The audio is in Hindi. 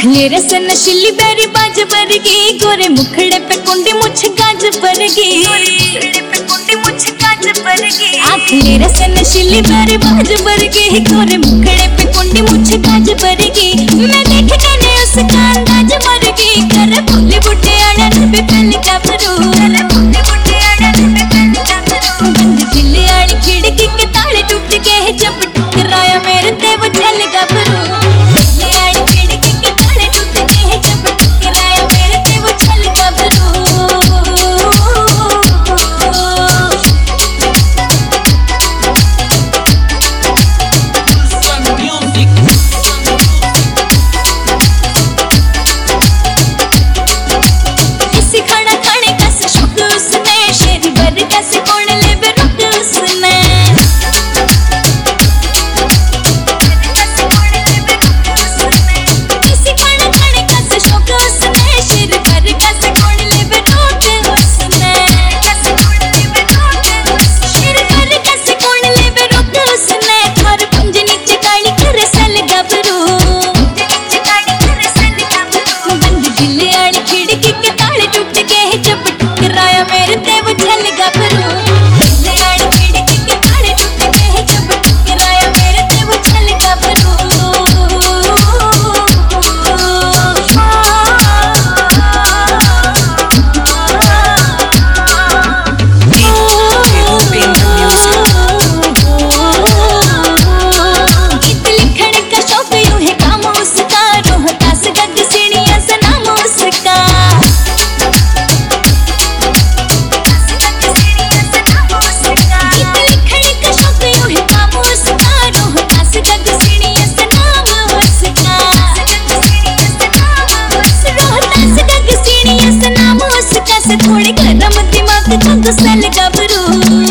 मेरे से नशीली बेरी बाज बरगी, गोरे मुखड़े पे कुंडी मुछ गाज बरगी। मेरे से नशीली बेरी बाज बरगी, गोरे मुखड़े पे कुंडी मुछ गाज बरगी। मैं देख के ने उसका अंदाज मरगी, कर भोले बुढ़े आड़ा नबे पहले का भरू, बंद दिल आड़ी खिड़की के ताले टूट गए, जब टकराया मेरे ते वो छल गबरू। थोड़ी गरम दिमाग तो गुस्सा लगा बरू।